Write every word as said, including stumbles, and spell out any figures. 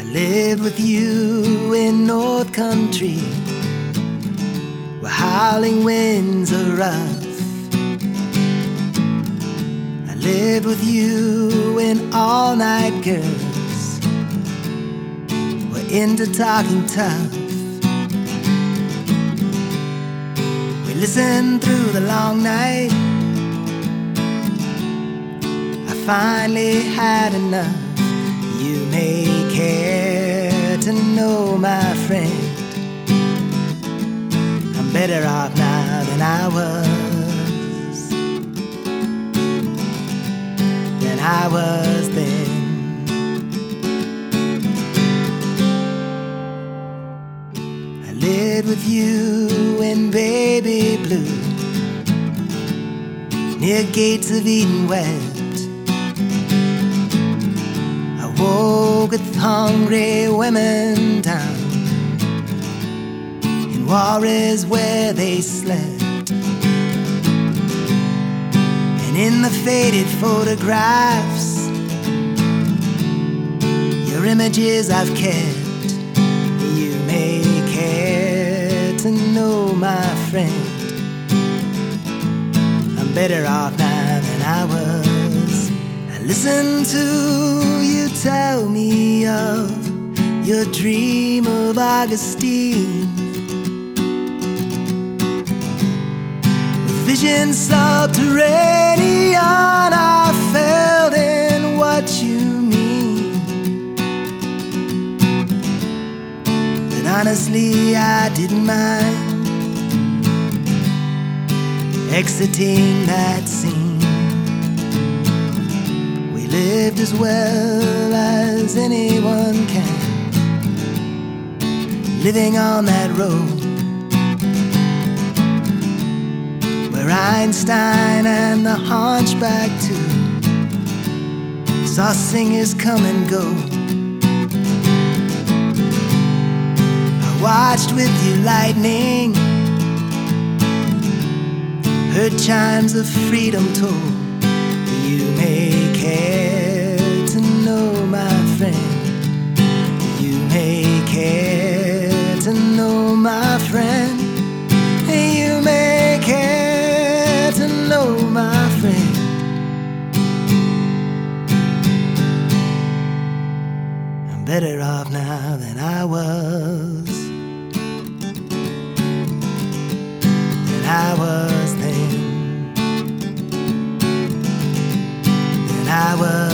lived with you in North Country, where howling winds are rough. I lived with you in All Night Girls, we're into talking tough. We listened through the long night. I finally had enough. You may care to know, my friend, I'm better off now than I was, than I was then. I lived with you in baby blue, near gates of Eden West. Woke with hungry women down in Juarez where they slept, and in the faded photographs, your images I've kept. You may care to know, my friend, I'm better off now than I was. I listen to you tell me of your dream of Augustine, with visions subterranean. I felt in what you mean, but honestly I didn't mind exiting that scene. Lived as well as anyone can, living on that road where Einstein and the Hunchback too saw singers come and go. I watched with you lightning, heard chimes of freedom toll. You may care to know, my friend, you may care to know, my friend, you may care to know, my friend. I'm better off now than I was, than I was then. I was